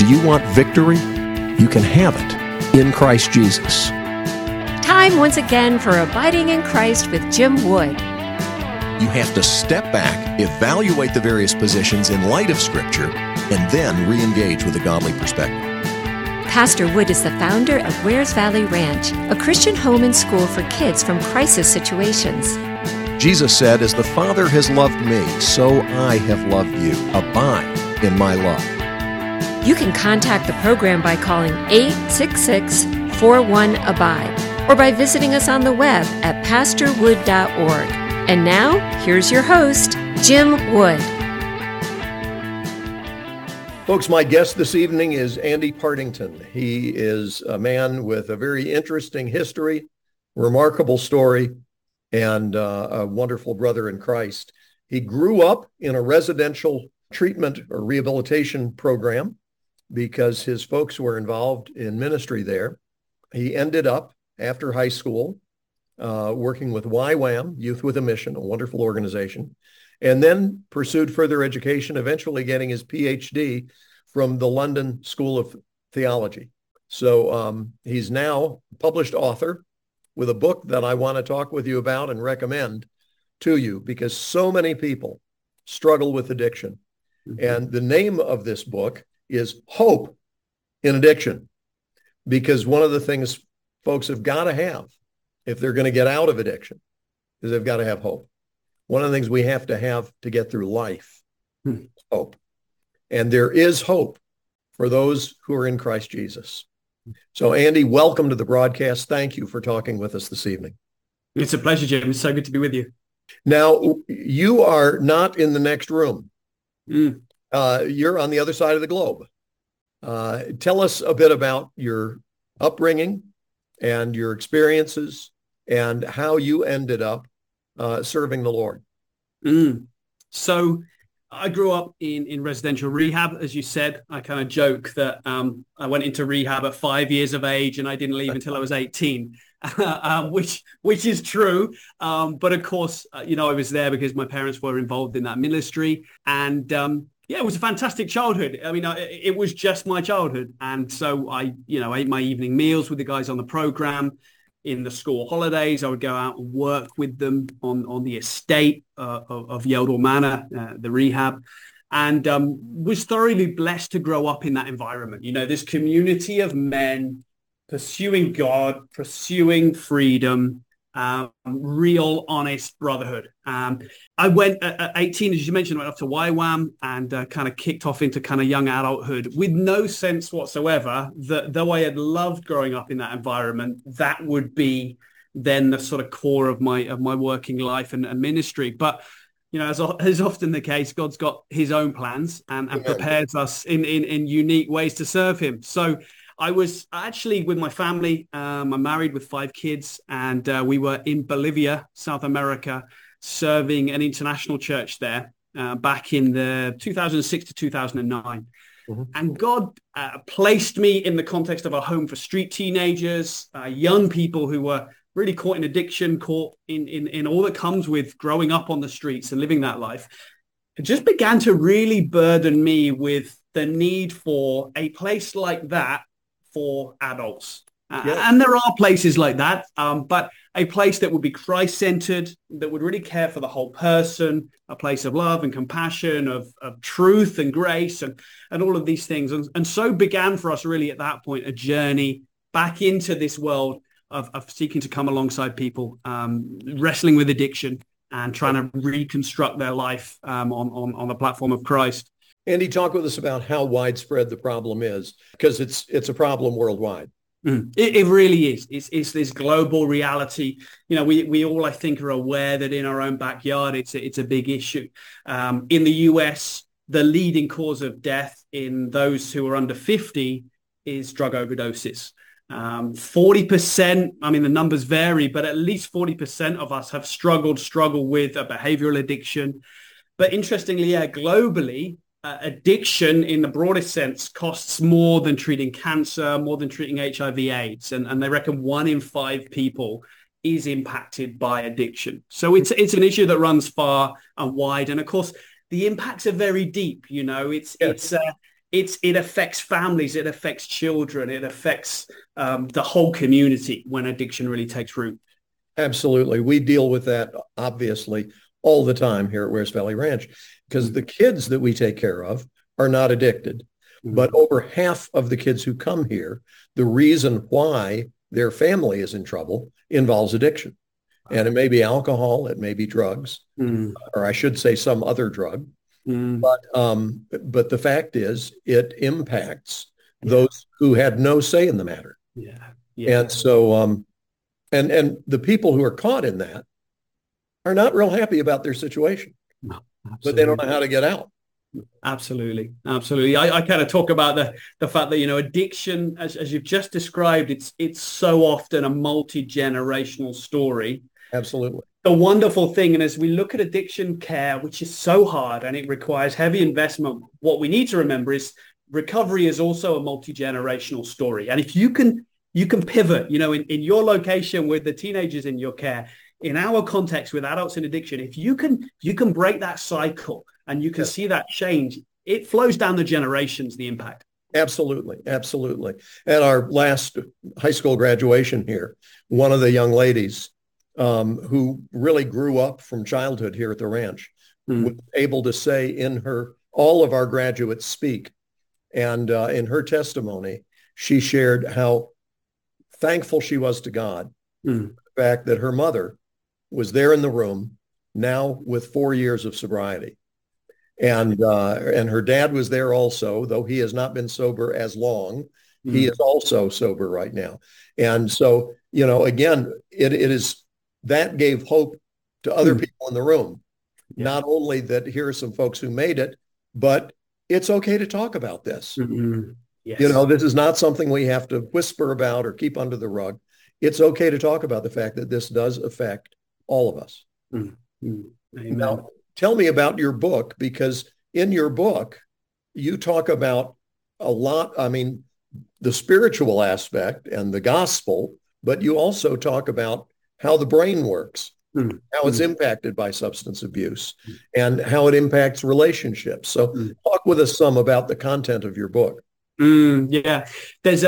Do you want victory? You can have it in Christ Jesus. Time once again for Abiding in Christ with Jim Wood. You have to step back, evaluate the various positions in light of Scripture, and then re-engage with a godly perspective. Pastor Wood is the founder of Wares Valley Ranch, a Christian home and school for kids from crisis situations. Jesus said, "As the Father has loved me, so I have loved you. Abide in my love." You can contact the program by calling 866-41-ABIDE or by visiting us on the web at pastorwood.org. And now, here's your host, Jim Wood. Folks, my guest this evening is Andy Partington. He is a man with a very interesting history, remarkable story, and a wonderful brother in Christ. He grew up in a residential treatment or rehabilitation program because his folks were involved in ministry there. He ended up, after high school, working with YWAM, Youth with a Mission, a wonderful organization, and then pursued further education, eventually getting his PhD from the London School of Theology. So he's now a published author with a book that I want to talk with you about and recommend to you because so many people struggle with addiction. Mm-hmm. And the name of this book is Hope in Addiction, because one of the things folks have got to have if they're going to get out of addiction is they've got to have hope. One of the things we have to get through life is hope. And there is hope for those who are in Christ Jesus. So Andy, welcome to the broadcast. Thank you for talking with us this evening. It's a pleasure, Jim. It's so good to be with you. Now, you are not in the next room. You're on the other side of the globe. Tell us a bit about your upbringing and your experiences and how you ended up serving the Lord. So I grew up in residential rehab, as you said. I kind of joke that I went into rehab at 5 years of age and I didn't leave until I was 18, which is true. But of course, I was there because my parents were involved in that ministry. And it was a fantastic childhood. I mean, it was just my childhood. And so I ate my evening meals with the guys on the program. In the school holidays, I would go out and work with them on the estate of Yeldall Manor, the rehab, and was thoroughly blessed to grow up in that environment. This community of men pursuing God, pursuing freedom, real, honest brotherhood. I went at 18, as you mentioned, went off to YWAM and kind of kicked off into kind of young adulthood with no sense whatsoever that though I had loved growing up in that environment, that would be then the sort of core of my working life and ministry. But as is often the case, God's got his own plans and prepares us in unique ways to serve him. So I was actually with my family. I'm married with 5 kids, and we were in Bolivia, South America, serving an international church there back in the 2006 to 2009. Mm-hmm. And God placed me in the context of a home for street teenagers, young people who were really caught in addiction, caught in all that comes with growing up on the streets and living that life. It just began to really burden me with the need for a place like that for adults. And there are places like that, but a place that would be Christ-centered, that would really care for the whole person, a place of love and compassion, of truth and grace and all of these things. And so began for us really at that point a journey back into this world of seeking to come alongside people, wrestling with addiction and trying to reconstruct their life on the platform of Christ. Andy, talk with us about how widespread the problem is, because it's a problem worldwide. It really is. It's this global reality. We all, I think, are aware that in our own backyard, it's a big issue. In the US, the leading cause of death in those who are under 50 is drug overdoses. 40%, I mean, the numbers vary, but at least 40% of us have struggled with a behavioral addiction. But interestingly, globally, addiction in the broadest sense costs more than treating cancer, more than treating HIV/AIDS. And they reckon 1 in 5 people is impacted by addiction. So it's an issue that runs far and wide. And of course, the impacts are very deep. it affects families, it affects children, it affects the whole community when addiction really takes root. Absolutely. We deal with that, obviously, all the time here at Wears Valley Ranch, because the kids that we take care of are not addicted. Mm-hmm. But over half of the kids who come here, the reason why their family is in trouble involves addiction. And it may be alcohol, it may be drugs, or I should say some other drug. But the fact is, it impacts those who had no say in the matter. And so, and the people who are caught in that are not real happy about their situation, but they don't know how to get out. Absolutely. I kind of talk about the fact that, addiction, as you've just described, it's so often a multi-generational story. Absolutely. The wonderful thing, and as we look at addiction care, which is so hard and it requires heavy investment, what we need to remember is recovery is also a multi-generational story. And if you can pivot, in your location with the teenagers in your care, in our context with adults in addiction, if you can break that cycle and you can see that change, it flows down the generations, the impact. Absolutely. At our last high school graduation here, one of the young ladies who really grew up from childhood here at the ranch was able to say in all of our graduates speak. And in her testimony, she shared how thankful she was to God, the fact that her mother was there in the room now with 4 years of sobriety. And her dad was there also, though he has not been sober as long. He is also sober right now. And so, again, it is, that gave hope to other people in the room. Not only that here are some folks who made it, but it's okay to talk about this. Yes. This is not something we have to whisper about or keep under the rug. It's okay to talk about the fact that this does affect all of us. Amen. Now, tell me about your book, because in your book, you talk about a lot, the spiritual aspect and the gospel, but you also talk about how the brain works, how it's impacted by substance abuse, and how it impacts relationships. So talk with us some about the content of your book. There's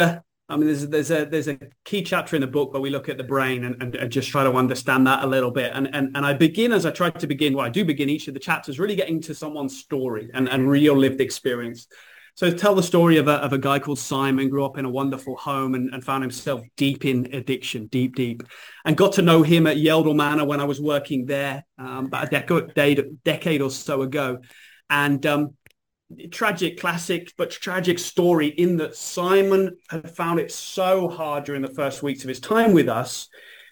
a key chapter in the book where we look at the brain and just try to understand that a little bit. And I begin, as I try to begin, I do begin each of the chapters really getting to someone's story and real lived experience. So tell the story of a guy called Simon, grew up in a wonderful home and found himself deep in addiction, deep, and got to know him at Yeldell Manor when I was working there about a decade or so ago. And tragic story in that Simon had found it so hard during the first weeks of his time with us.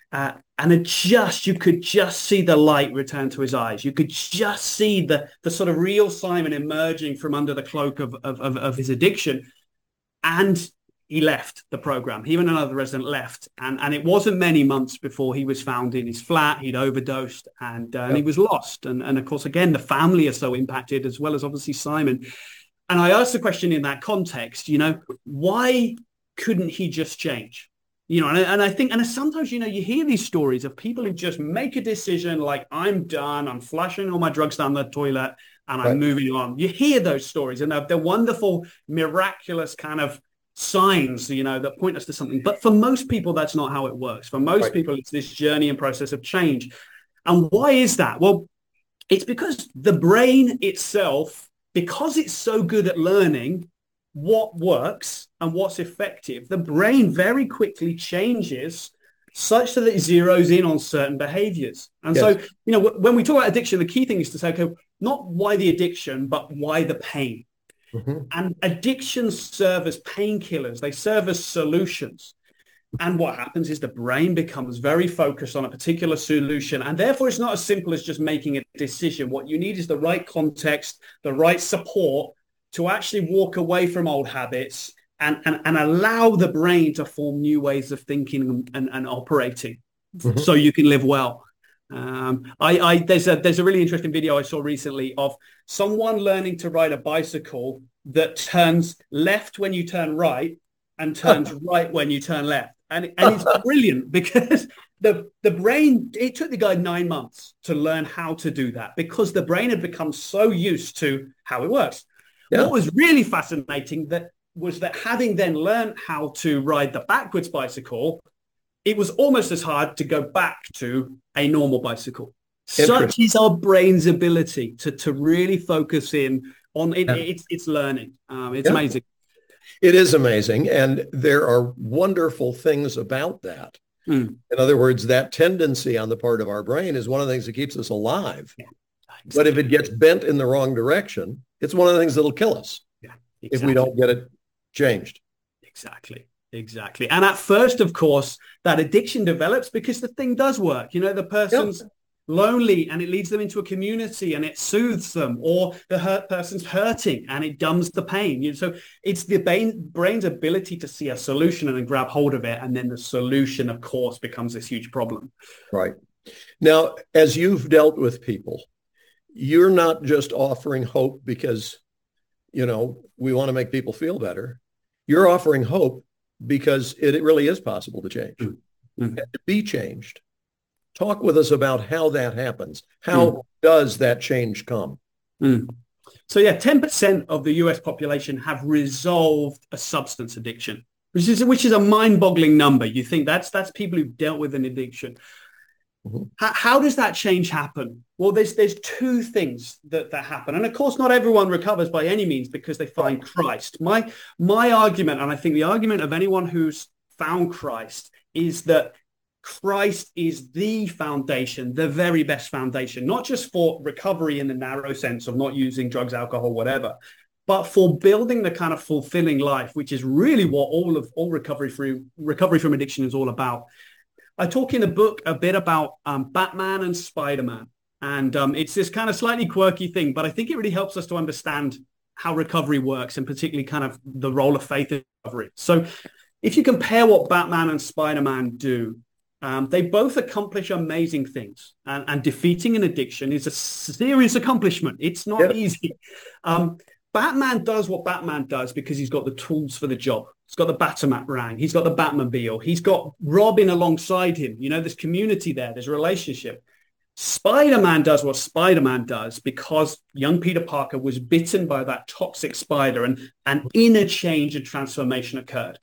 You could just see the light return to his eyes. You could just see the sort of real Simon emerging from under the cloak of his addiction. And he left the program. He and another resident left. And it wasn't many months before he was found in his flat. He'd overdosed and he was lost. And of course, again, the family are so impacted, as well as obviously Simon. And I asked the question in that context, why couldn't he just change? And I think, and sometimes, you hear these stories of people who just make a decision like, I'm done, I'm flushing all my drugs down the toilet and I'm moving on. You hear those stories and they're wonderful, miraculous kind of signs, that point us to something. But for most people, that's not how it works. For most people, it's this journey and process of change. And why is that? Well, it's because the brain itself, because it's so good at learning what works and what's effective, the brain very quickly changes such that it zeroes in on certain behaviors. And so, when we talk about addiction, the key thing is to say, okay, not why the addiction, but why the pain. And addictions serve as painkillers. They serve as solutions. And what happens is the brain becomes very focused on a particular solution. And therefore, it's not as simple as just making a decision. What you need is the right context, the right support to actually walk away from old habits and allow the brain to form new ways of thinking and operating so you can live well. There's a really interesting video I saw recently of someone learning to ride a bicycle that turns left when you turn right and turns right when you turn left. And it's brilliant because the brain, it took the guy 9 months to learn how to do that because the brain had become so used to how it works. Yeah. What was really fascinating was that having then learned how to ride the backwards bicycle, it was almost as hard to go back to a normal bicycle. Such is our brain's ability to really focus in on it. Yeah. It's learning. It's amazing. It is amazing. And there are wonderful things about that. In other words, that tendency on the part of our brain is one of the things that keeps us alive. Yeah, exactly. But if it gets bent in the wrong direction, it's one of the things that'll kill us. Yeah, exactly. If we don't get it changed. Exactly. And at first, of course, that addiction develops because the thing does work. The person's lonely and it leads them into a community and it soothes them, or the hurt person's hurting and it dumbs the pain. So it's the brain's ability to see a solution and then grab hold of it. And then the solution, of course, becomes this huge problem. Right. Now, as you've dealt with people, you're not just offering hope because, we want to make people feel better. You're offering hope because it really is possible to change and to be changed. Talk with us about how that happens. How does that change come? So 10% of the US population have resolved a substance addiction, which is a mind-boggling number. You think that's people who've dealt with an addiction. How does that change happen? Well, there's two things that happen. And of course, not everyone recovers by any means because they find Christ. My argument, and I think the argument of anyone who's found Christ, is that Christ is the foundation, the very best foundation, not just for recovery in the narrow sense of not using drugs, alcohol, whatever, but for building the kind of fulfilling life, which is really what all recovery from addiction is all about. I talk in the book a bit about Batman and Spider-Man, and it's this kind of slightly quirky thing, but I think it really helps us to understand how recovery works, and particularly kind of the role of faith in recovery. So if you compare what Batman and Spider-Man do, they both accomplish amazing things, and defeating an addiction is a serious accomplishment. It's not easy. Batman does what Batman does because he's got the tools for the job. He's got the Batarang. He's got the Batmobile. He's got Robin alongside him. There's community there. There's a relationship. Spider-Man does what Spider-Man does because young Peter Parker was bitten by that toxic spider, and an inner change and transformation occurred.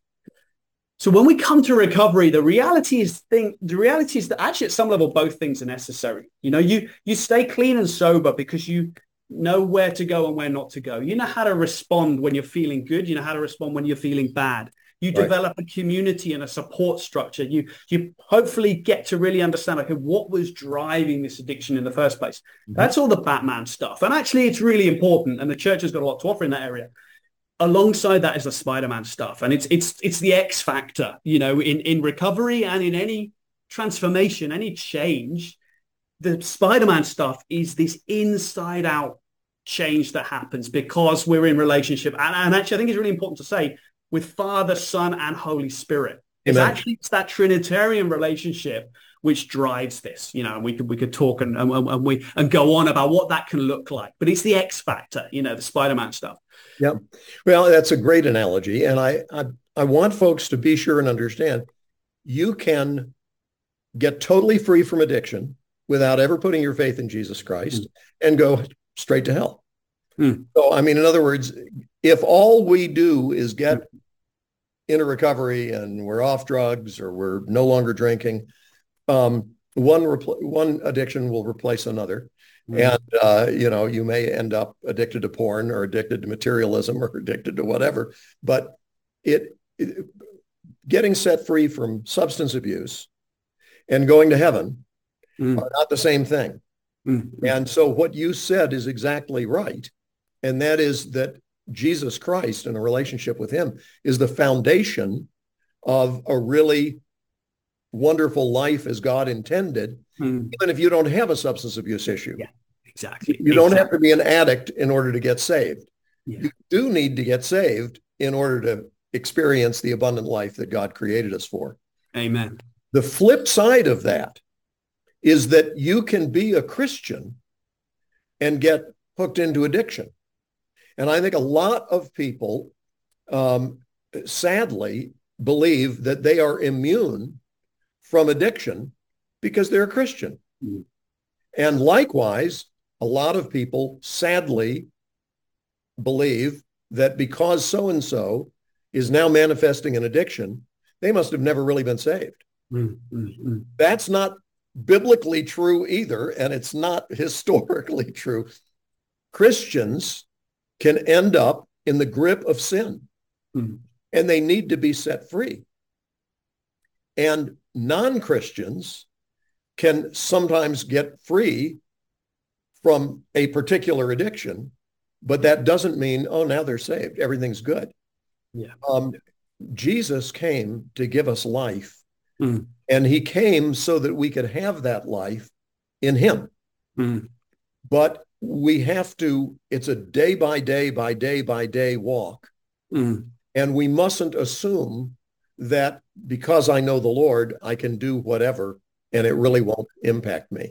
So when we come to recovery, the reality is that actually at some level, both things are necessary. You stay clean and sober because you know where to go and where not to go. You know how to respond when you're feeling good. You know how to respond when you're feeling bad. You develop a community and a support structure. You hopefully get to really understand, what was driving this addiction in the first place. That's all the Batman stuff. And actually, it's really important. And the church has got a lot to offer in that area. Alongside that is the Spider-Man stuff. And it's the X factor, in recovery and in any transformation, any change. The Spider-Man stuff is this inside out change that happens because we're in relationship. And actually, I think it's really important to say, with Father, Son, and Holy Spirit. It's that Trinitarian relationship which drives this, and we could talk and go on about what that can look like. But it's the X factor, the Spider-Man stuff. Yeah. Well, that's a great analogy. And I want folks to be sure and understand, you can get totally free from addiction without ever putting your faith in Jesus Christ and go straight to hell. So, in other words, if all we do is get into recovery and we're off drugs or we're no longer drinking, one addiction will replace another. And, you may end up addicted to porn or addicted to materialism or addicted to whatever. But getting set free from substance abuse and going to heaven are not the same thing. And so what you said is exactly right. And that is that Jesus Christ and a relationship with him is the foundation of a really wonderful life as God intended, even if you don't have a substance abuse issue. Yeah, exactly. You don't have to be an addict in order to get saved. Yeah. You do need to get saved in order to experience the abundant life that God created us for. Amen. The flip side of that is that you can be a Christian and get hooked into addiction. And I think a lot of people, sadly, believe that they are immune from addiction because they're a Christian. And likewise, a lot of people, sadly, believe that because so-and-so is now manifesting an addiction, they must have never really been saved. That's not biblically true either, and it's not historically true. Christians can end up in the grip of sin, and they need to be set free. And non-Christians can sometimes get free from a particular addiction, but that doesn't mean, oh, now they're saved, everything's good. Yeah. Jesus came to give us life, and he came so that we could have that life in him. But we have to, it's a day by day by day by day walk. And we mustn't assume that because I know the Lord, I can do whatever and it really won't impact me.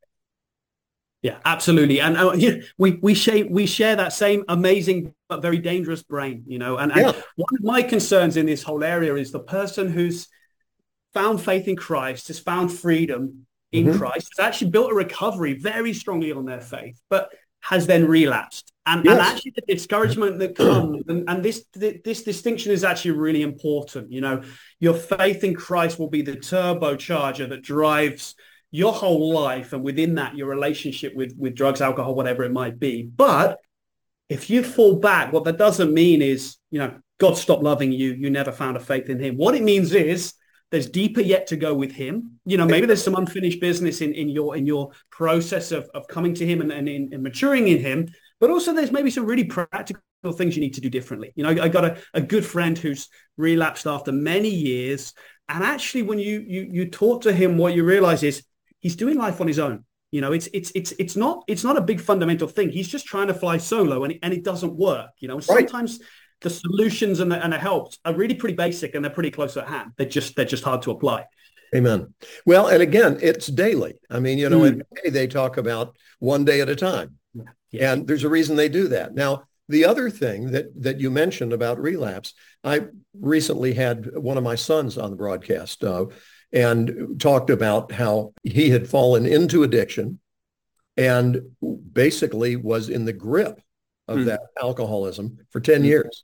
Yeah, absolutely. And we share that same amazing but very dangerous brain, you know. And one of my concerns in this whole area is the person who's found faith in Christ, has found freedom in Christ, has actually built a recovery very strongly on their faith, but has then relapsed. And actually the discouragement that comes, and this distinction is actually really important. You know, your faith in Christ will be the turbocharger that drives your whole life, and within that, your relationship with drugs, alcohol, whatever it might be. But if you fall back, what that doesn't mean is, you know, God stopped loving you. You never found a faith in him. What it means is there's deeper yet to go with him. You know, maybe there's some unfinished business in your process of coming to him and in maturing in him. But also there's maybe some really practical things you need to do differently. You know, I got a good friend who's relapsed after many years. And actually, when you talk to him, what you realize is he's doing life on his own. You know, it's not a big fundamental thing. He's just trying to fly solo, and it doesn't work. You know, sometimes the solutions and the helps are really pretty basic and they're pretty close at hand. They're just hard to apply. Amen. Well, and again, it's daily. I mean, you know, in AA, they talk about one day at a time. Yeah. And there's a reason they do that. Now, the other thing that you mentioned about relapse, I recently had one of my sons on the broadcast and talked about how he had fallen into addiction and basically was in the grip of that alcoholism for 10 years.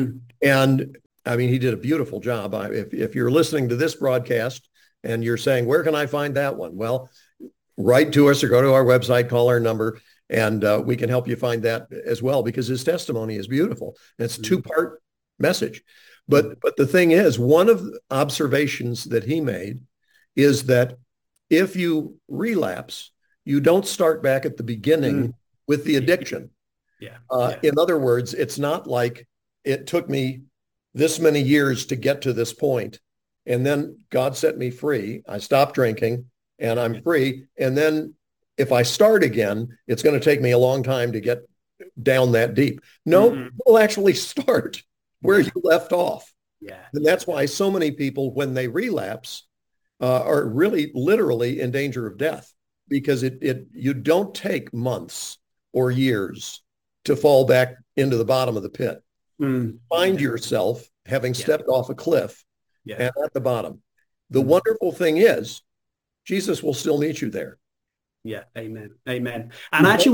And I mean, he did a beautiful job. If you're listening to this broadcast and you're saying, where can I find that one? Well, write to us or go to our website, call our number, and we can help you find that as well, because his testimony is beautiful. It's a two-part message. But the thing is, one of the observations that he made is that if you relapse, you don't start back at the beginning with the addiction. In other words, it's not like it took me this many years to get to this point, and then God set me free. I stopped drinking and I'm free. And then if I start again, it's going to take me a long time to get down that deep. No, we'll actually start where you left off. And that's why so many people, when they relapse, are really literally in danger of death, because you don't take months or years to fall back into the bottom of the pit. Find yourself having stepped off a cliff and at the bottom. The wonderful thing is, Jesus will still meet you there. Yeah, amen. Amen. And actually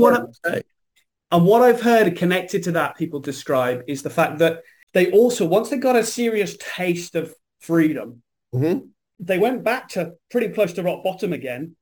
what I've heard connected to that people describe is the fact that they also, once they got a serious taste of freedom, they went back to pretty close to rock bottom again.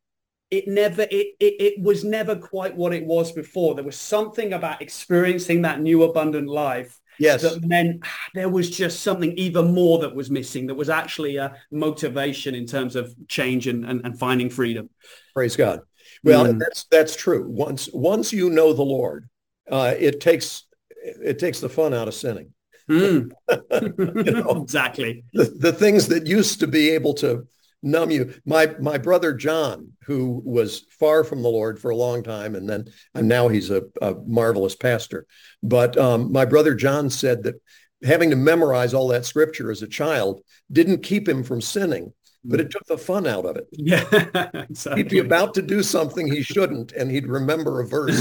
It was never quite what it was before. There was something about experiencing that new abundant life. Yes. That then there was just something even more that was missing. That was actually a motivation in terms of change and finding freedom. Praise God. Well, that's true. Once you know the Lord, it takes the fun out of sinning. You know, exactly. The things that used to be able to numb you. My brother John, who was far from the Lord for a long time, and now he's a marvelous pastor. But my brother John said that having to memorize all that scripture as a child didn't keep him from sinning, but it took the fun out of it. Yeah, exactly. He'd be about to do something he shouldn't, and he'd remember a verse.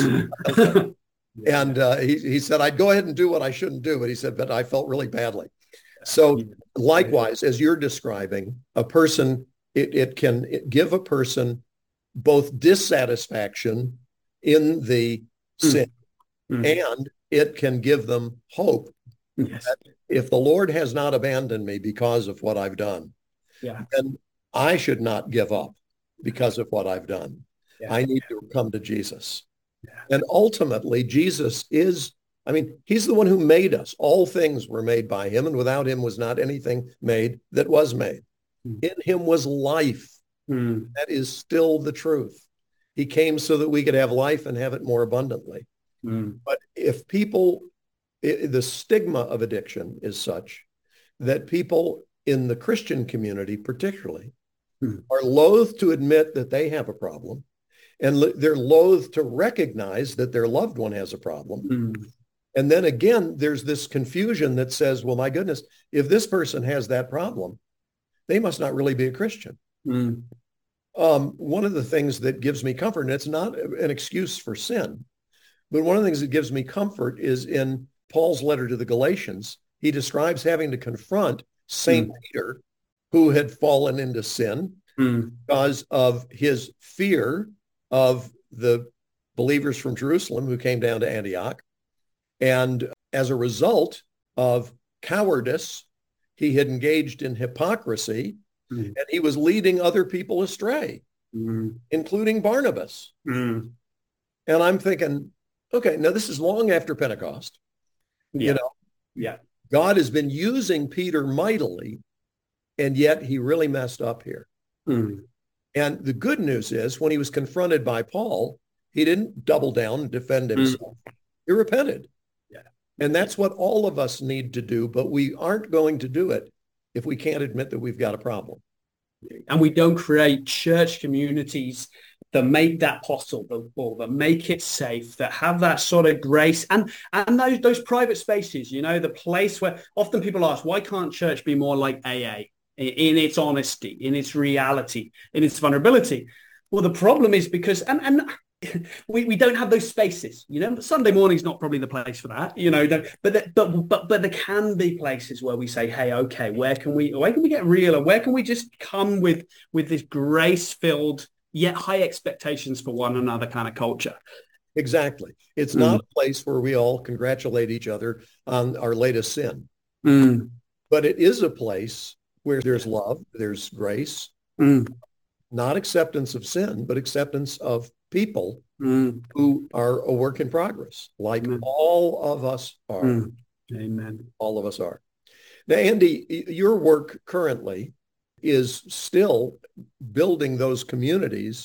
And he said, I'd go ahead and do what I shouldn't do. But he said, but I felt really badly. So likewise, as you're describing, a person, it can give a person both dissatisfaction in the sin, and it can give them hope. Yes. That if the Lord has not abandoned me because of what I've done, then I should not give up because of what I've done. I need to come to Jesus. And ultimately, Jesus is, he's the one who made us. All things were made by him, and without him was not anything made that was made. In him was life. That is still the truth. He came so that we could have life and have it more abundantly. But if people, the stigma of addiction is such that people in the Christian community particularly are loath to admit that they have a problem, and they're loath to recognize that their loved one has a problem. And then again, there's this confusion that says, well, my goodness, if this person has that problem, they must not really be a Christian. One of the things that gives me comfort, and it's not an excuse for sin, but one of the things that gives me comfort is in Paul's letter to the Galatians. He describes having to confront St. Peter, who had fallen into sin because of his fear of the believers from Jerusalem who came down to Antioch. And as a result of cowardice, he had engaged in hypocrisy, and he was leading other people astray, including Barnabas. And I'm thinking, okay, now this is long after Pentecost. God has been using Peter mightily, and yet he really messed up here. And the good news is, when he was confronted by Paul, he didn't double down and defend himself. He repented. And that's what all of us need to do, but we aren't going to do it if we can't admit that we've got a problem. And we don't create church communities that make that possible, that make it safe, that have that sort of grace and those private spaces, the place where often people ask, why can't church be more like AA in its honesty, in its reality, in its vulnerability? Well, the problem is because, we don't have those spaces, Sunday morning's not probably the place for that, but there can be places where we say, hey, okay, where can we get real, and where can we just come with this grace-filled yet high expectations for one another kind of culture. Exactly. It's not a place where we all congratulate each other on our latest sin, but it is a place where there's love, there's grace, not acceptance of sin, but acceptance of people who are a work in progress, like all of us are. Amen. All of us are. Now, Andy, your work currently is still building those communities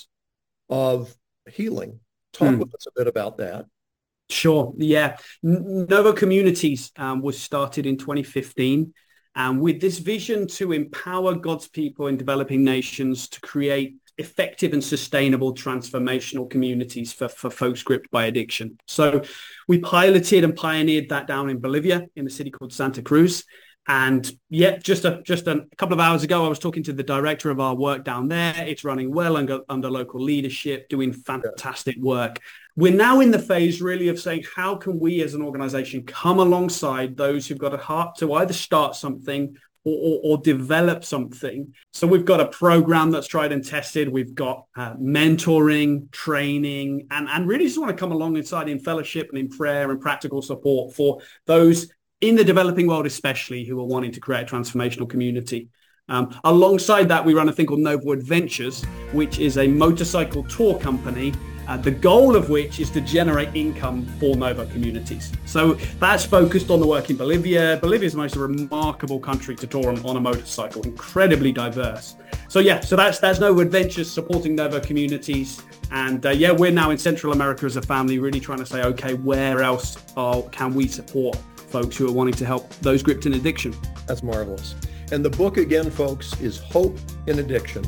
of healing. Talk with us a bit about that. Sure. Yeah. Novo Communities was started in 2015. With this vision to empower God's people in developing nations to create effective and sustainable transformational communities for folks gripped by addiction. So we piloted and pioneered that down in Bolivia in a city called Santa Cruz. And just a couple of hours ago, I was talking to the director of our work down there. It's running well under local leadership, doing fantastic work. We're now in the phase really of saying, how can we as an organization come alongside those who've got a heart to either start something or develop something? So we've got a program that's tried and tested. We've got mentoring, training, and really just want to come alongside in fellowship and in prayer and practical support for those in the developing world, especially, who are wanting to create a transformational community. Alongside that, we run a thing called Novo Adventures, which is a motorcycle tour company, the goal of which is to generate income for Novo communities. So that's focused on the work in Bolivia. Bolivia is the most remarkable country to tour on a motorcycle, incredibly diverse. So that's Novo Adventures supporting Novo communities. And we're now in Central America as a family, really trying to say, okay, where else can we support folks who are wanting to help those gripped in addiction? That's marvelous. And the book, again, folks, is Hope in Addiction.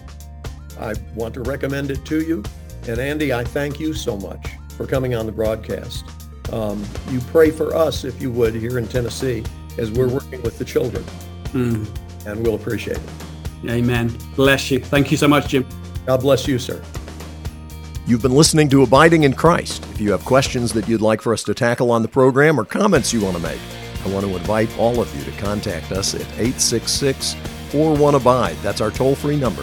I want to recommend it to you. And Andy, I thank you so much for coming on the broadcast. You pray for us, if you would, here in Tennessee, as we're working with the children. And we'll appreciate it. Amen. Bless you. Thank you so much, Jim. God bless you, sir. You've been listening to Abiding in Christ. If you have questions that you'd like for us to tackle on the program or comments you want to make, I want to invite all of you to contact us at 866-41-ABIDE. That's our toll-free number,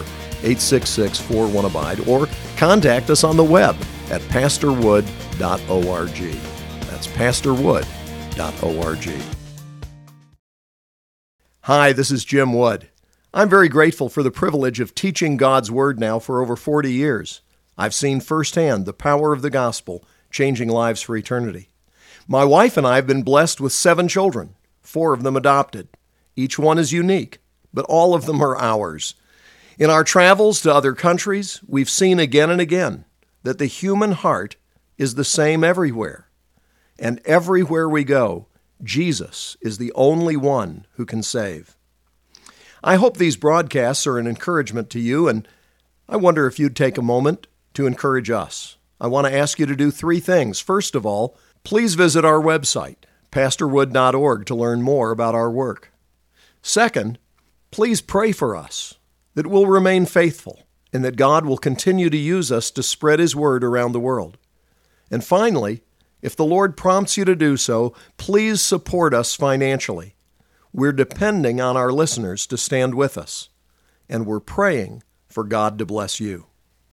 866-41-ABIDE, or contact us on the web at pastorwood.org. That's pastorwood.org. Hi, this is Jim Wood. I'm very grateful for the privilege of teaching God's Word now for over 40 years. I've seen firsthand the power of the gospel changing lives for eternity. My wife and I have been blessed with 7 children, 4 of them adopted. Each one is unique, but all of them are ours. In our travels to other countries, we've seen again and again that the human heart is the same everywhere. And everywhere we go, Jesus is the only one who can save. I hope these broadcasts are an encouragement to you, and I wonder if you'd take a moment to encourage us. I want to ask you to do 3 things. First of all, please visit our website, pastorwood.org, to learn more about our work. Second, please pray for us that we'll remain faithful and that God will continue to use us to spread His word around the world. And finally, if the Lord prompts you to do so, please support us financially. We're depending on our listeners to stand with us, and we're praying for God to bless you.